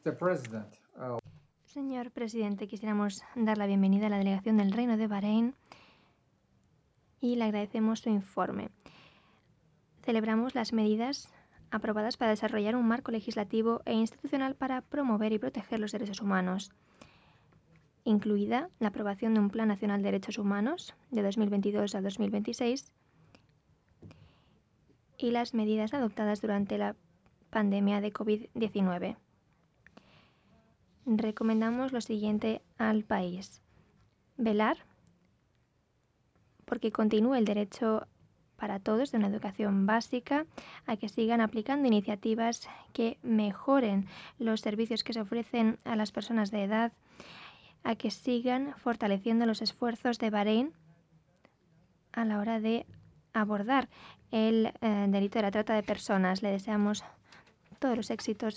Señor presidente, quisiéramos dar la bienvenida a la delegación del Reino de Bahrein y le agradecemos su informe. Celebramos las medidas aprobadas para desarrollar un marco legislativo e institucional para promover y proteger los derechos humanos, incluida la aprobación de un Plan Nacional de Derechos Humanos de 2022 a 2026 y las medidas adoptadas durante la pandemia de COVID-19. Recomendamos lo siguiente al país: velar porque continúe el derecho para todos de una educación básica, a que sigan aplicando iniciativas que mejoren los servicios que se ofrecen a las personas de edad, a que sigan fortaleciendo los esfuerzos de Bahrein a la hora de abordar el delito de la trata de personas. Le deseamos todos los éxitos